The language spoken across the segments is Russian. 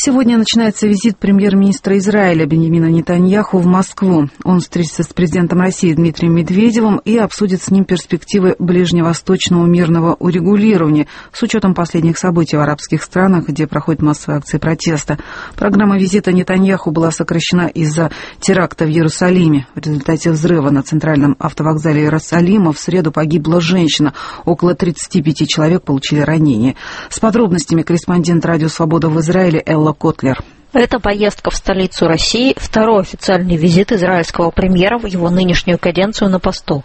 Сегодня начинается визит премьер-министра Израиля Биньямина Нетаньяху в Москву. Он встретится с президентом России Дмитрием Медведевым и обсудит с ним перспективы ближневосточного мирного урегулирования с учетом последних событий в арабских странах, где проходят массовые акции протеста. Программа визита Нетаньяху была сокращена из-за теракта в Иерусалиме. В результате взрыва на центральном автовокзале Иерусалима в среду погибла женщина. Около 35 человек получили ранения. С подробностями корреспондент «Радио Свобода» в Израиле Элла Котлер. Эта поездка в столицу России – второй официальный визит израильского премьера в его нынешнюю каденцию на посту.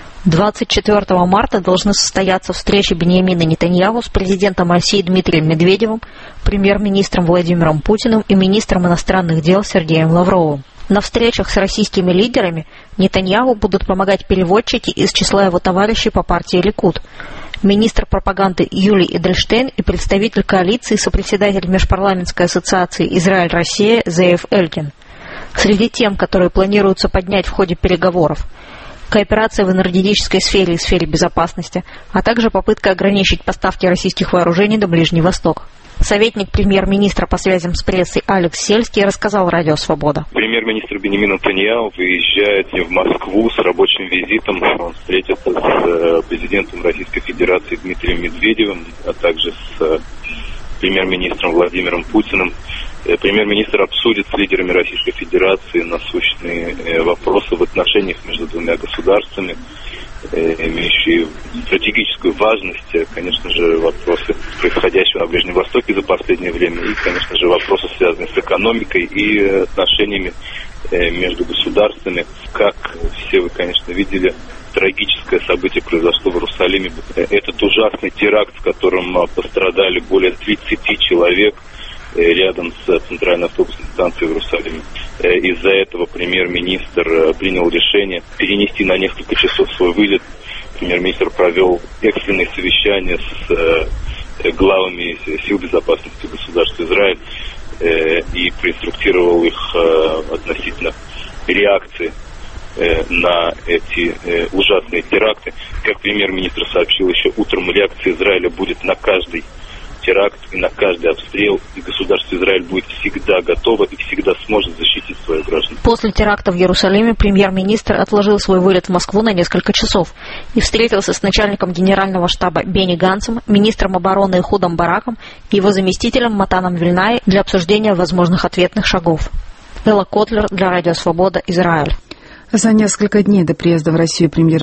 24 марта должны состояться встречи Биньямина Нетаньяху с президентом России Дмитрием Медведевым, премьер-министром Владимиром Путиным и министром иностранных дел Сергеем Лавровым. На встречах с российскими лидерами Нетаньяху будут помогать переводчики из числа его товарищей по партии Ликуд. Министр пропаганды Юлий Эдельштейн и представитель коалиции, сопредседатель Межпарламентской ассоциации «Израиль-Россия» Зеев Элькин. Среди тем, которые планируется поднять в ходе переговоров: кооперация в энергетической сфере и сфере безопасности, а также попытка ограничить поставки российских вооружений на Ближний Восток. Советник премьер-министра по связям с прессой Алекс Сельский рассказал Радио Свобода. Премьер-министр Биньямин Нетаньяху выезжает в Москву с рабочим визитом. Он встретится с президентом Российской Федерации Дмитрием Медведевым, а также с премьер-министром Владимиром Путиным. Премьер-министр обсудит с лидерами Российской Федерации насущные вопросы в отношениях между двумя государствами, имеющие стратегическую важность, конечно же, вопросы происходящего на Ближнем Востоке за последнее время, и, конечно же, вопросы, связанные с экономикой и отношениями между государствами. Как все вы, конечно, видели, трагическое событие произошло в Иерусалиме. Этот ужасный теракт, в котором пострадали более 30 человек рядом с центральной автобусной станцией в Иерусалиме. Из-за этого премьер-министр принял решение перенести на несколько часов свой вылет. Премьер-министр провел экстренное совещание с главами сил безопасности государства Израиль и проинструктировал их относительно реакции на эти ужасные теракты. Как премьер-министр сообщил еще утром, реакция Израиля будет на каждый теракт и на каждый обстрел, и государство Израиль будет всегда готово и всегда сможет защитить своих граждан. После теракта в Иерусалиме премьер-министр отложил свой вылет в Москву на несколько часов и встретился с начальником генерального штаба Бенни Ганцем, министром обороны Эхудом Бараком и его заместителем Матаном Вильнай для обсуждения возможных ответных шагов. Элла Котлер для Радио Свобода, Израиль. За несколько дней до приезда в Россию премьер